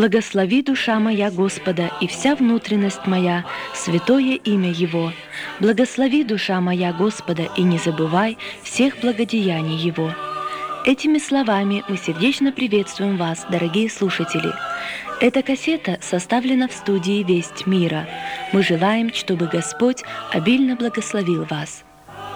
Благослови, душа моя, Господа, и вся внутренность моя, святое имя Его. Благослови, душа моя, Господа, и не забывай всех благодеяний Его». Этими словами мы сердечно приветствуем вас, дорогие слушатели. Эта кассета составлена в студии «Весть мира». Мы желаем, чтобы Господь обильно благословил вас.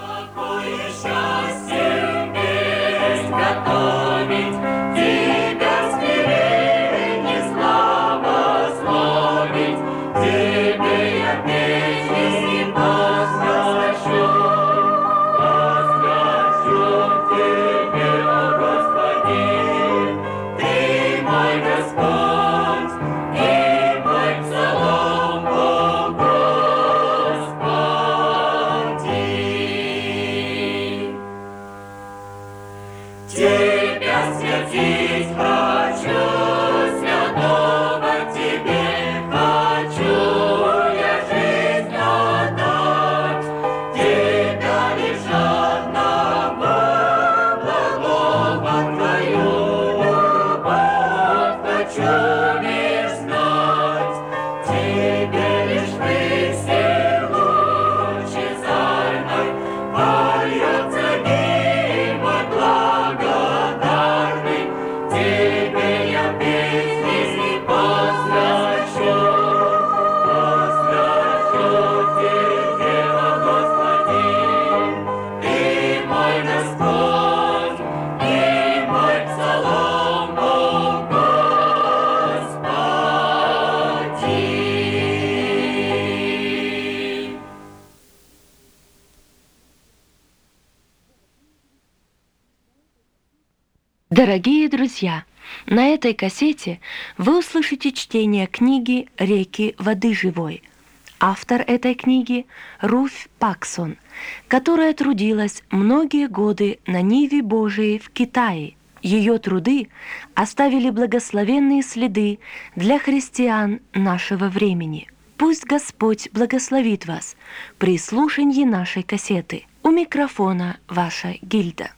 Дорогие друзья, на этой кассете вы услышите чтение книги «Реки воды живой». Автор этой книги – Руфь Паксон, которая трудилась многие годы на Ниве Божией в Китае. Ее труды оставили благословенные следы для христиан нашего времени. Пусть Господь благословит вас при слушании нашей кассеты. У микрофона ваша Гильда.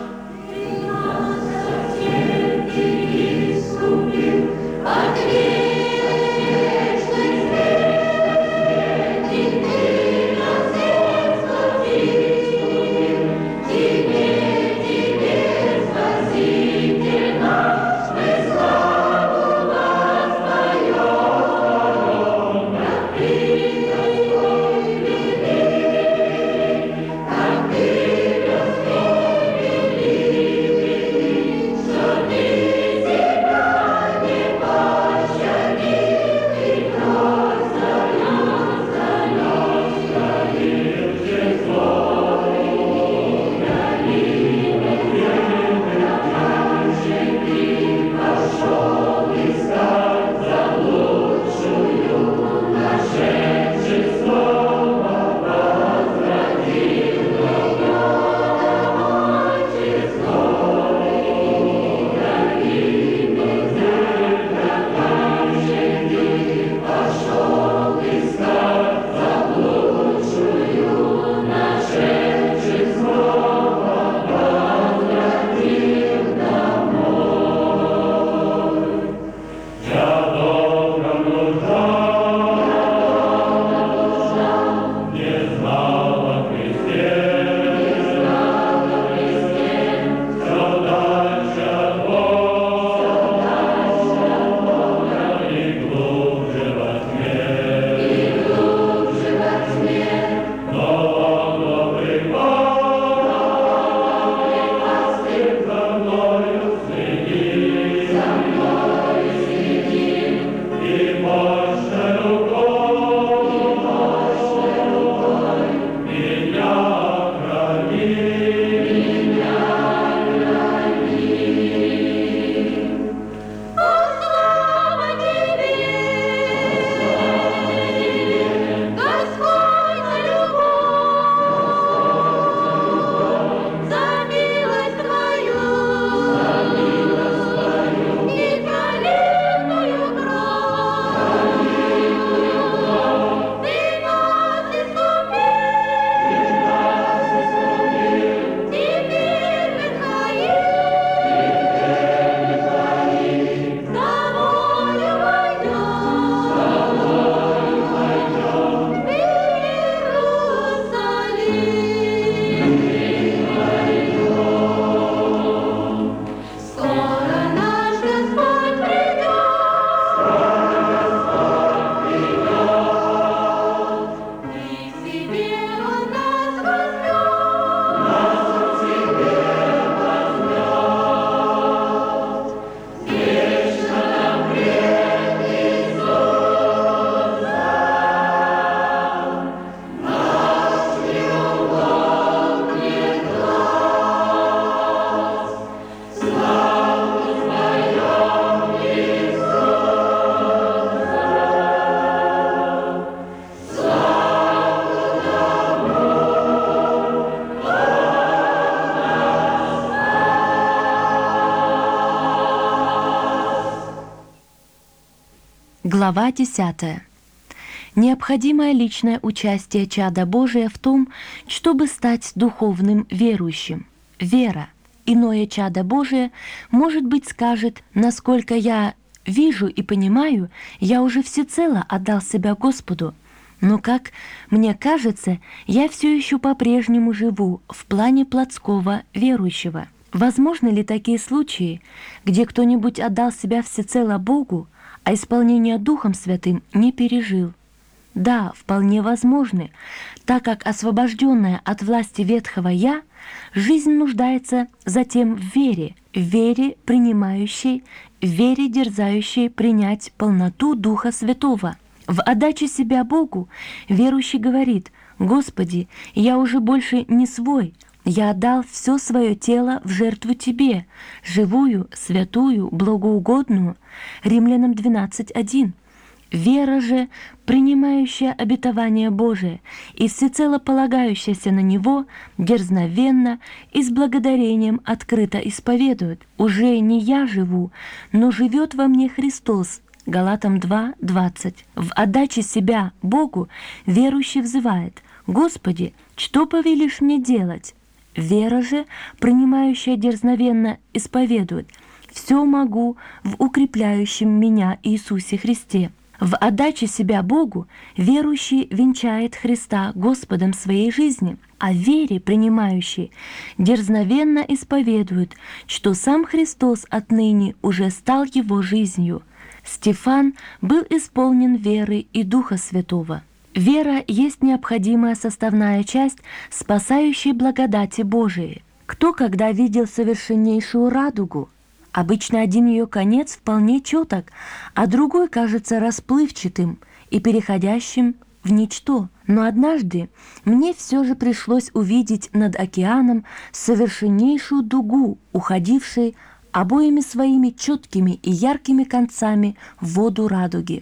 Аминь. Глава 10. Необходимое личное участие чада Божия в том, чтобы стать духовным верующим. Вера. Иное чадо Божие, может быть, скажет: насколько я вижу и понимаю, я уже всецело отдал себя Господу. Но, как мне кажется, я все еще по-прежнему живу в плане плотского верующего. Возможны ли такие случаи, где кто-нибудь отдал себя всецело Богу, а исполнение Духом Святым не пережил? Да, вполне возможны, так как освобожденная от власти ветхого «я», жизнь нуждается затем в вере принимающей, в вере дерзающей принять полноту Духа Святого. В отдаче себя Богу верующий говорит: «Господи, я уже больше не свой, я отдал все свое тело в жертву Тебе, живую, святую, благоугодную». Римлянам 12:1. Вера же, принимающая обетование Божие и всецело полагающаяся на Него, дерзновенно и с благодарением открыто исповедует: «Уже не я живу, но живет во мне Христос». Галатам 2:20. В отдаче себя Богу верующий взывает: «Господи, что повелишь мне делать?» Вера же, принимающая дерзновенно, исповедует: «Все могу в укрепляющем меня Иисусе Христе». В отдаче себя Богу верующий венчает Христа Господом своей жизни, а в вере принимающий дерзновенно исповедует, что сам Христос отныне уже стал его жизнью. Стефан был исполнен веры и Духа Святого. Вера есть необходимая составная часть спасающей благодати Божией. Кто когда видел совершеннейшую радугу? Обычно один ее конец вполне четок, а другой кажется расплывчатым и переходящим в ничто. Но однажды мне все же пришлось увидеть над океаном совершеннейшую дугу, уходившей обоими своими четкими и яркими концами в воду радуги.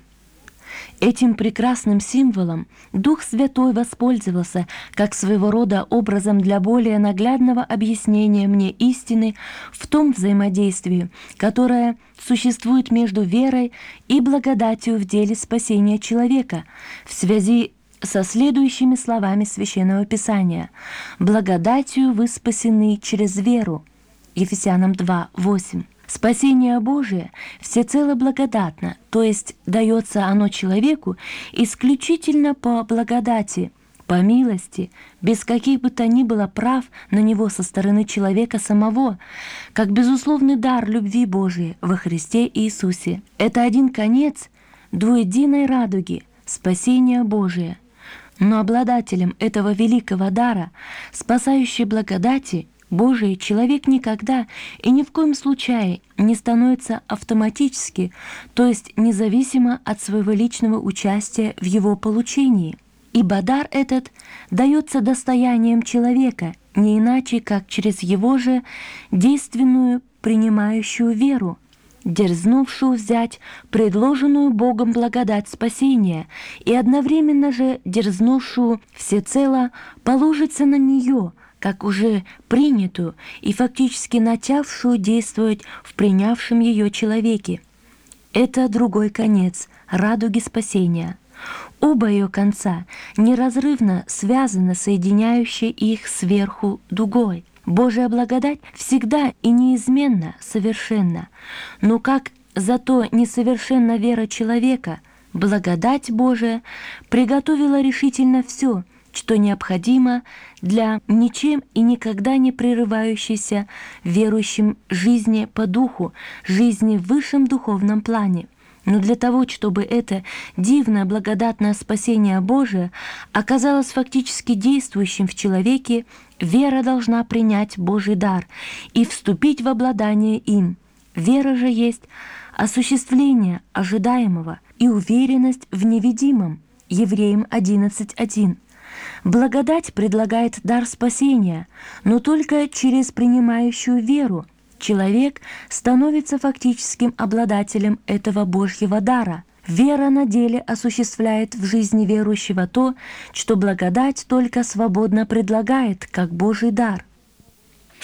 Этим прекрасным символом Дух Святой воспользовался как своего рода образом для более наглядного объяснения мне истины в том взаимодействии, которое существует между верой и благодатью в деле спасения человека, в связи со следующими словами Священного Писания: «Благодатью вы спасены через веру». Ефесянам 2:8. Спасение Божие всецело благодатно, то есть дается оно человеку исключительно по благодати, по милости, без каких бы то ни было прав на него со стороны человека самого, как безусловный дар любви Божией во Христе Иисусе. Это один конец двуединой радуги — спасение Божие. Но обладателем этого великого дара, спасающей благодати Божией, человек никогда и ни в коем случае не становится автоматически, то есть независимо от своего личного участия в его получении. Ибо дар этот дается достоянием человека, не иначе, как через его же действенную принимающую веру, дерзнувшую взять предложенную Богом благодать спасения и одновременно же дерзнувшую всецело положиться на нее, как уже принятую и фактически начавшую действовать в принявшем ее человеке. Это другой конец радуги спасения. Оба ее конца неразрывно связаны соединяющей их сверху дугой. Божья благодать всегда и неизменно совершенна, но как зато несовершенна вера человека, благодать Божия приготовила решительно все, что необходимо для ничем и никогда не прерывающейся верующим жизни по духу, жизни в высшем духовном плане. Но для того, чтобы это дивное благодатное спасение Божие оказалось фактически действующим в человеке, вера должна принять Божий дар и вступить в обладание им. Вера же есть осуществление ожидаемого и уверенность в невидимом. Евреям 11:1. Благодать предлагает дар спасения, но только через принимающую веру человек становится фактическим обладателем этого Божьего дара. Вера на деле осуществляет в жизни верующего то, что благодать только свободно предлагает, как Божий дар.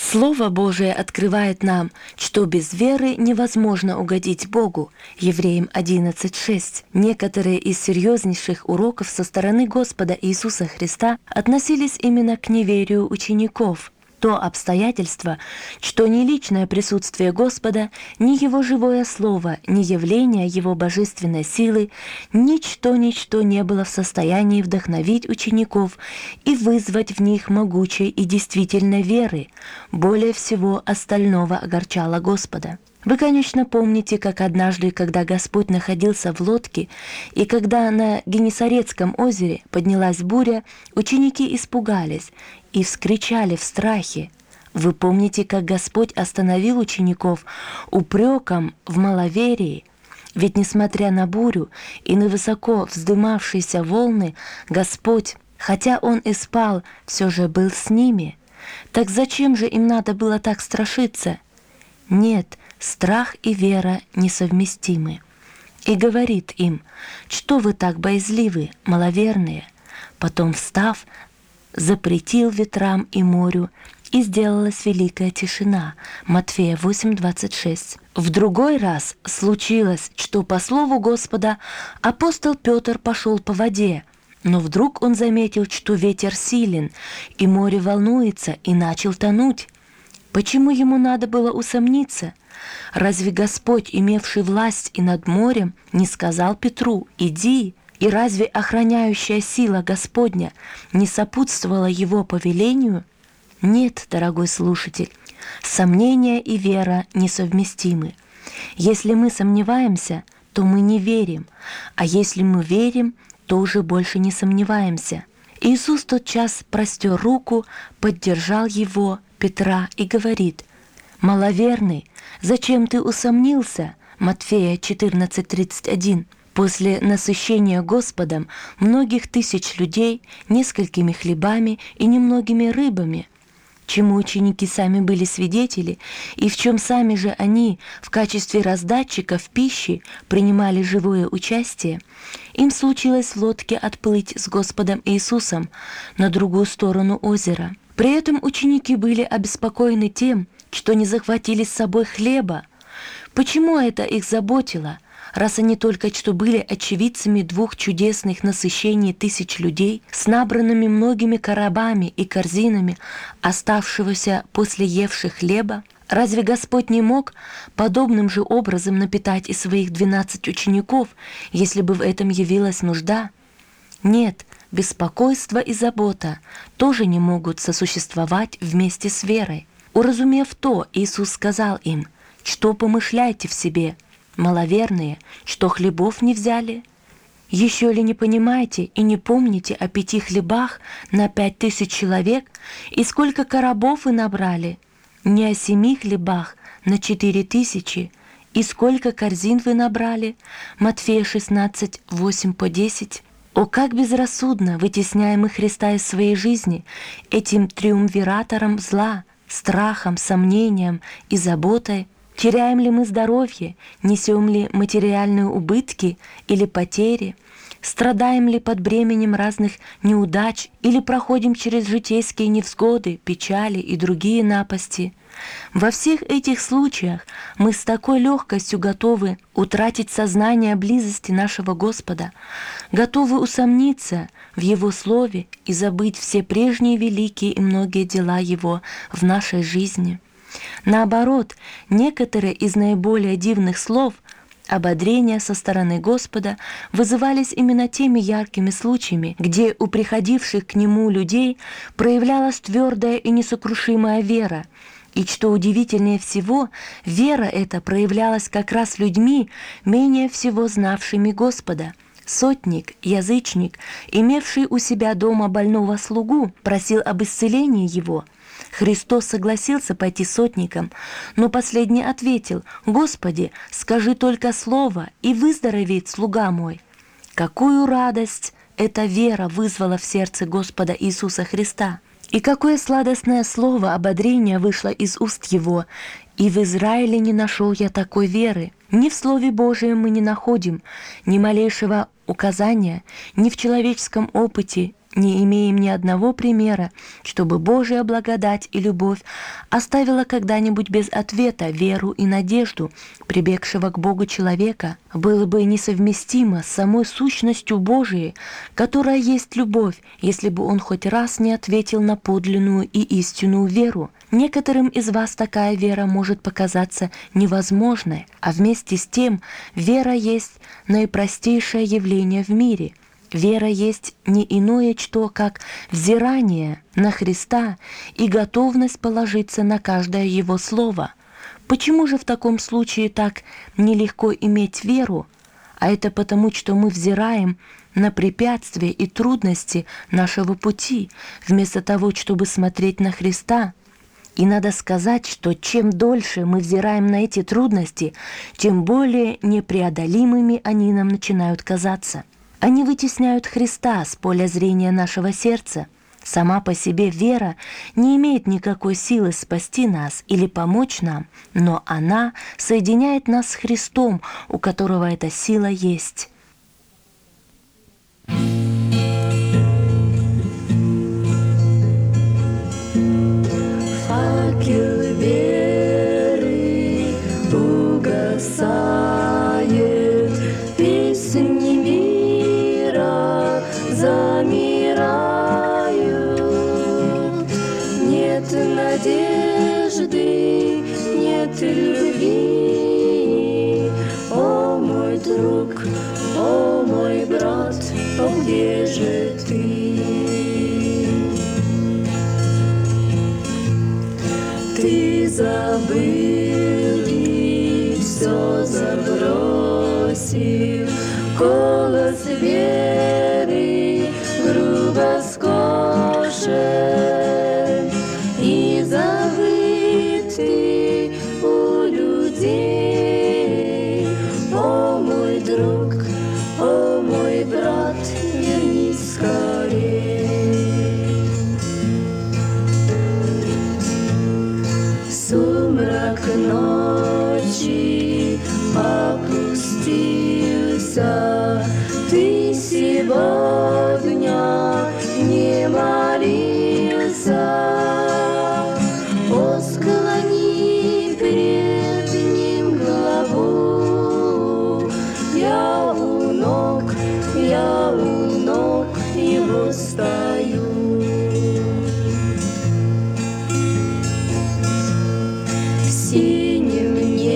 Слово Божие открывает нам, что без веры невозможно угодить Богу. Евреям 11:6. Некоторые из серьезнейших уроков со стороны Господа Иисуса Христа относились именно к неверию учеников. То обстоятельство, что ни личное присутствие Господа, ни Его живое Слово, ни явление Его божественной силы, ничто не было в состоянии вдохновить учеников и вызвать в них могучей и действительной веры. Более всего остального огорчало Господа. Вы, конечно, помните, как однажды, когда Господь находился в лодке, и когда на Генесарецком озере поднялась буря, ученики испугались и вскричали в страхе. Вы помните, как Господь остановил учеников упреком в маловерии? Ведь, несмотря на бурю и на высоко вздымавшиеся волны, Господь, хотя Он и спал, все же был с ними. Так зачем же им надо было так страшиться? Нет, страх и вера несовместимы. И говорит им: что вы так боязливы, маловерные? Потом, встав, запретил ветрам и морю, и сделалась великая тишина. Матфея 8:26. В другой раз случилось, что по слову Господа апостол Петр пошел по воде, но вдруг он заметил, что ветер силен, и море волнуется, и начал тонуть. Почему ему надо было усомниться? Разве Господь, имевший власть и над морем, не сказал Петру: «Иди»? И разве охраняющая сила Господня не сопутствовала его повелению? Нет, дорогой слушатель, сомнение и вера несовместимы. Если мы сомневаемся, то мы не верим, а если мы верим, то уже больше не сомневаемся. Иисус тотчас простер руку, поддержал его, Петра, и говорит: «Маловерный, зачем ты усомнился?» Матфея 14:31. После насыщения Господом многих тысяч людей несколькими хлебами и немногими рыбами, чему ученики сами были свидетели, и в чем сами же они в качестве раздатчиков пищи принимали живое участие, им случилось в лодке отплыть с Господом Иисусом на другую сторону озера. При этом ученики были обеспокоены тем, что не захватили с собой хлеба. Почему это их заботило, раз они только что были очевидцами двух чудесных насыщений тысяч людей с набранными многими коробами и корзинами оставшегося после евших хлеба? Разве Господь не мог подобным же образом напитать и своих 12 учеников, если бы в этом явилась нужда? Нет, беспокойство и забота тоже не могут сосуществовать вместе с верой. Уразумев то, Иисус сказал им: «Что помышляете в себе, маловерные, что хлебов не взяли? Еще ли не понимаете и не помните о 5 хлебах на 5000 человек, и сколько коробов вы набрали? Не о 7 хлебах на 4000, и сколько корзин вы набрали?» Матфея 16:8-10. О, как безрассудно вытесняем мы Христа из своей жизни этим триумвиратором зла, страхом, сомнением и заботой. Теряем ли мы здоровье, несем ли материальные убытки или потери, страдаем ли под бременем разных неудач или проходим через житейские невзгоды, печали и другие напасти. Во всех этих случаях мы с такой легкостью готовы утратить сознание близости нашего Господа, готовы усомниться в Его Слове и забыть все прежние великие и многие дела Его в нашей жизни. Наоборот, некоторые из наиболее дивных слов ободрения со стороны Господа вызывались именно теми яркими случаями, где у приходивших к Нему людей проявлялась твердая и несокрушимая вера. И что удивительнее всего, вера эта проявлялась как раз людьми, менее всего знавшими Господа. Сотник, язычник, имевший у себя дома больного слугу, просил об исцелении его. Христос согласился пойти сотником, но последний ответил: «Господи, скажи только слово, и выздоровеет слуга мой». Какую радость эта вера вызвала в сердце Господа Иисуса Христа! И какое сладостное слово ободрения вышло из уст Его! «И в Израиле не нашел я такой веры». Ни в Слове Божием мы не находим ни малейшего указания, ни в человеческом опыте не имеем ни одного примера, чтобы Божья благодать и любовь оставила когда-нибудь без ответа веру и надежду прибегшего к Богу человека. Было бы несовместимо с самой сущностью Божией, которая есть любовь, если бы он хоть раз не ответил на подлинную и истинную веру. Некоторым из вас такая вера может показаться невозможной, а вместе с тем вера есть наипростейшее явление в мире. Вера есть не иное что, как взирание на Христа и готовность положиться на каждое Его слово. Почему же в таком случае так нелегко иметь веру? А это потому, что мы взираем на препятствия и трудности нашего пути, вместо того, чтобы смотреть на Христа. И надо сказать, что чем дольше мы взираем на эти трудности, тем более непреодолимыми они нам начинают казаться. Они вытесняют Христа с поля зрения нашего сердца. Сама по себе вера не имеет никакой силы спасти нас или помочь нам, но она соединяет нас с Христом, у которого эта сила есть. Факел веры угасает, песни мира замирают. Нет надежды, нет любви. О, мой друг, о, мой брат, о, где же ты? Ты забыл и все забросил, голос веры грубо скошен и забытый у людей. О, мой друг, о, мой брат, вернись скорей. Сумрак ночи опустился, ты сегодня не молился. О, склони пред ним голову, я у ног его стою. В синем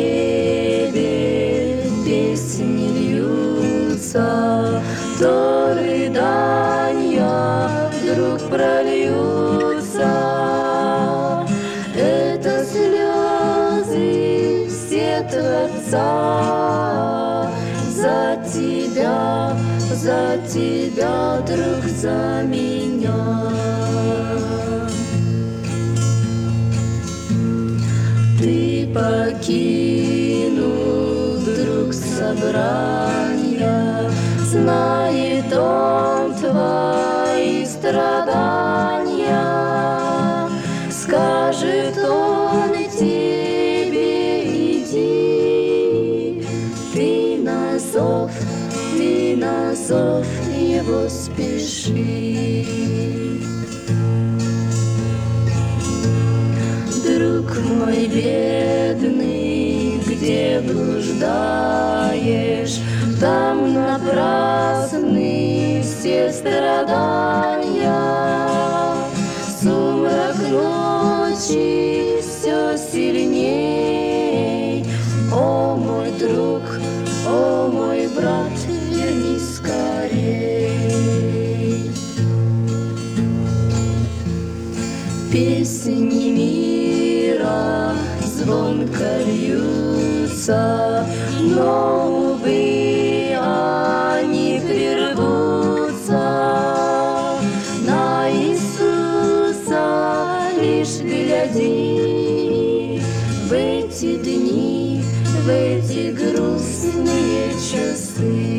небе песни льются, то рыдания вдруг прольются. Это слезы все Творца за тебя, друг, за меня. Ты покинул, друг, собрания, знает он твои страдания. Скажет он тебе, иди, ты на зов его спеши. Друг мой бедный, где блуждаешь? Там напрасны все страдания. Сумрак ночи все сильней. О, мой друг, о, мой брат, вернись скорей. Песни мира звонко льются, но, увы, они прервутся. На Иисуса лишь гляди в эти дни, в эти грустные часы.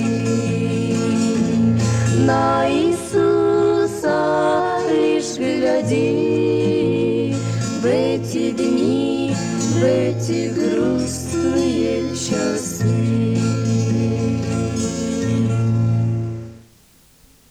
На Иисуса лишь гляди в эти дни, в эти грустные часы.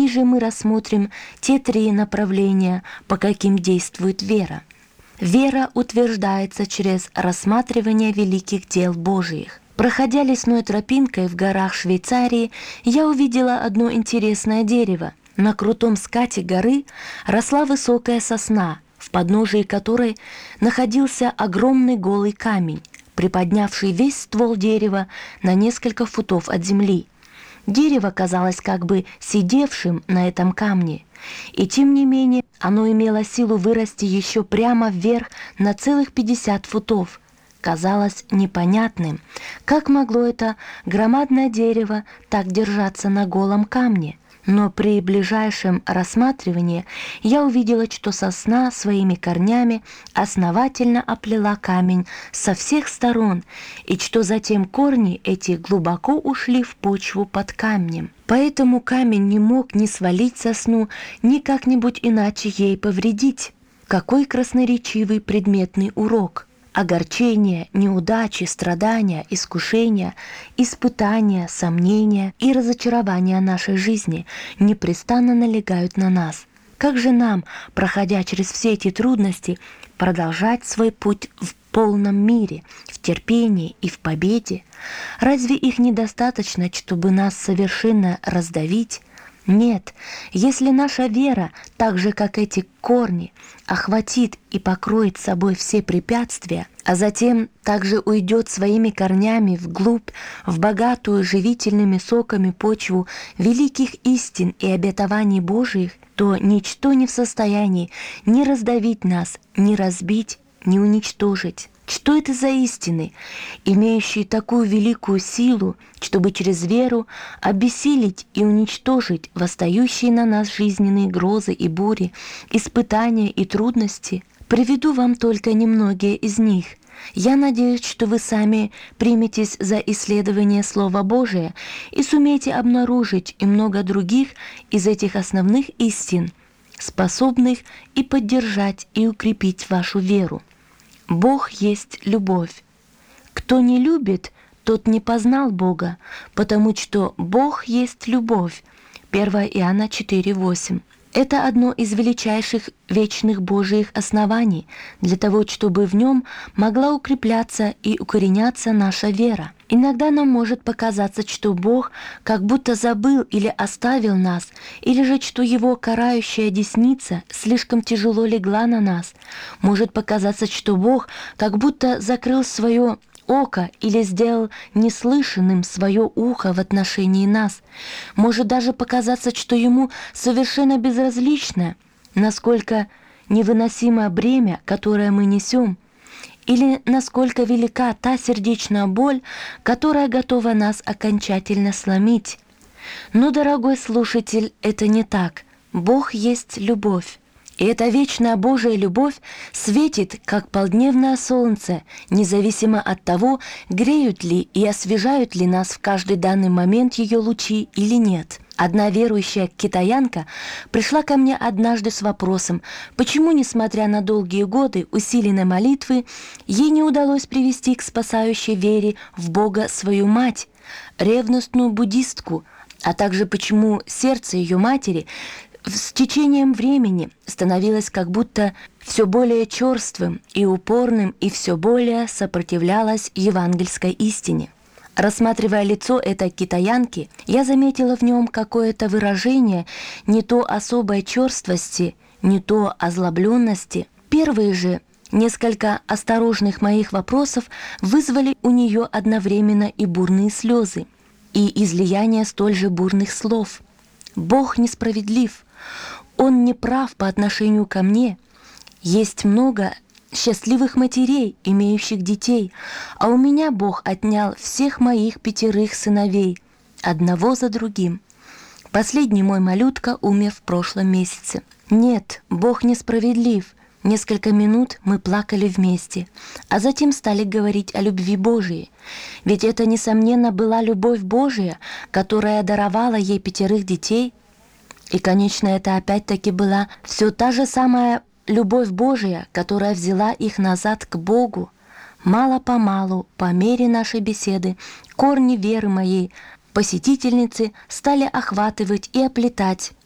ниже мы рассмотрим те 3 направления, по каким действует вера. Вера утверждается через рассматривание великих дел Божиих. Проходя лесной тропинкой в горах Швейцарии, я увидела одно интересное дерево. На крутом скате горы росла высокая сосна, в подножии которой находился огромный голый камень, приподнявший весь ствол дерева на несколько футов от земли. Дерево казалось как бы сидевшим на этом камне, и тем не менее оно имело силу вырасти еще прямо вверх на целых 50 футов. Казалось непонятным, как могло это громадное дерево так держаться на голом камне. Но при ближайшем рассматривании я увидела, что сосна своими корнями основательно оплела камень со всех сторон, и что затем корни эти глубоко ушли в почву под камнем. Поэтому камень не мог ни свалить сосну, ни как-нибудь иначе ей повредить. Какой красноречивый предметный урок! Огорчения, неудачи, страдания, искушения, испытания, сомнения и разочарования нашей жизни непрестанно налегают на нас. Как же нам, проходя через все эти трудности, продолжать свой путь в полном мире, в терпении и в победе? Разве их недостаточно, чтобы нас совершенно раздавить? Нет, если наша вера, так же как эти корни, охватит и покроет собой все препятствия, а затем также уйдет своими корнями вглубь, в богатую живительными соками почву великих истин и обетований Божиих, то ничто не в состоянии ни раздавить нас, ни разбить, ни уничтожить. Что это за истины, имеющие такую великую силу, чтобы через веру обессилить и уничтожить восстающие на нас жизненные грозы и бури, испытания и трудности? Приведу вам только немногие из них. Я надеюсь, что вы сами приметесь за исследование Слова Божия и сумеете обнаружить и много других из этих основных истин, способных и поддержать, и укрепить вашу веру. Бог есть любовь. Кто не любит, тот не познал Бога, потому что Бог есть любовь. 1 Иоанна 4:8. Это одно из величайших вечных Божьих оснований для того, чтобы в нем могла укрепляться и укореняться наша вера. Иногда нам может показаться, что Бог как будто забыл или оставил нас, или же что Его карающая десница слишком тяжело легла на нас. Может показаться, что Бог как будто закрыл свое око или сделал неслышанным свое ухо в отношении нас. Может даже показаться, что Ему совершенно безразлично, насколько невыносимо бремя, которое мы несем, или насколько велика та сердечная боль, которая готова нас окончательно сломить. Но, дорогой слушатель, это не так. Бог есть любовь. И эта вечная Божия любовь светит, как полдневное солнце, независимо от того, греют ли и освежают ли нас в каждый данный момент ее лучи или нет. Одна верующая китаянка пришла ко мне однажды с вопросом, почему, несмотря на долгие годы усиленной молитвы, ей не удалось привести к спасающей вере в Бога свою мать, ревностную буддистку, а также почему сердце ее матери с течением времени становилось как будто все более черствым и упорным и все более сопротивлялось евангельской истине. Рассматривая лицо этой китаянки, я заметила в нем какое-то выражение не то особой черствости, не то озлобленности. Первые же несколько осторожных моих вопросов вызвали у нее одновременно и бурные слезы, и излияние столь же бурных слов. «Бог несправедлив, Он не прав по отношению ко мне. Есть много счастливых матерей, имеющих детей, а у меня Бог отнял всех моих 5 сыновей, одного за другим. Последний мой малютка умер в прошлом месяце. Нет, Бог несправедлив». Несколько минут мы плакали вместе, а затем стали говорить о любви Божией. Ведь это, несомненно, была любовь Божия, которая даровала ей 5 детей. И, конечно, это опять-таки была все та же самая любовь Божия, которая взяла их назад к Богу. Мало-помалу, по мере нашей беседы, корни веры моей посетительницы стали охватывать и оплетать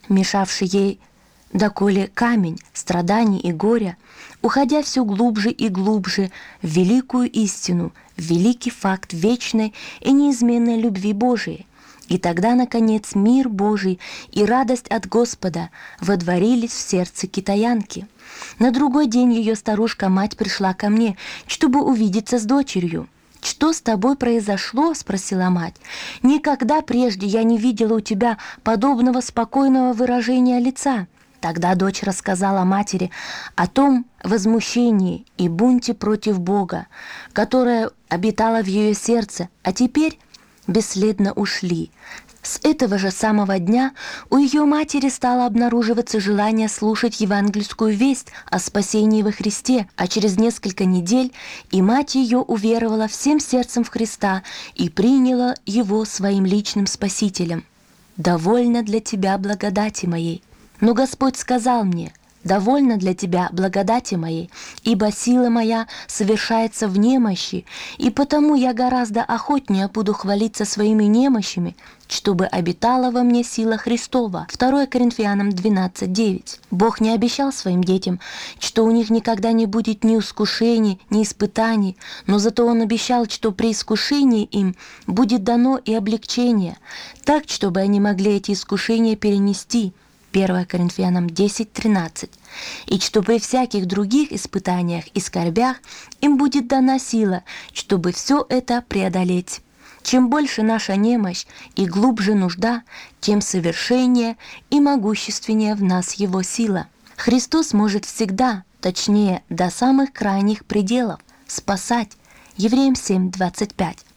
мешавший ей доколе камень страданий и горя, уходя все глубже и глубже в великую истину, в великий факт вечной и неизменной любви Божией. И тогда, наконец, мир Божий и радость от Господа водворились в сердце китаянки. На другой день ее старушка-мать пришла ко мне, чтобы увидеться с дочерью. «Что с тобой произошло?» — спросила мать. «Никогда прежде я не видела у тебя подобного спокойного выражения лица». Тогда дочь рассказала матери о том возмущении и бунте против Бога, которое обитало в ее сердце, а теперь бесследно ушли. С этого же самого дня у ее матери стало обнаруживаться желание слушать евангельскую весть о спасении во Христе, а через несколько недель и мать ее уверовала всем сердцем в Христа и приняла Его своим личным Спасителем. «Довольно для тебя благодати моей». Но Господь сказал мне: «Довольно для тебя благодати моей, ибо сила моя совершается в немощи, и потому я гораздо охотнее буду хвалиться своими немощами, чтобы обитала во мне сила Христова». 2 Коринфянам 12:9. Бог не обещал своим детям, что у них никогда не будет ни искушений, ни испытаний, но зато Он обещал, что при искушении им будет дано и облегчение, так, чтобы они могли эти искушения перенести. 1 Коринфянам 10:13. И что при всяких других испытаниях и скорбях им будет дана сила, чтобы все это преодолеть. Чем больше наша немощь и глубже нужда, тем совершеннее и могущественнее в нас Его сила. Христос может всегда, точнее, до самых крайних пределов, спасать. Евреям 7:25.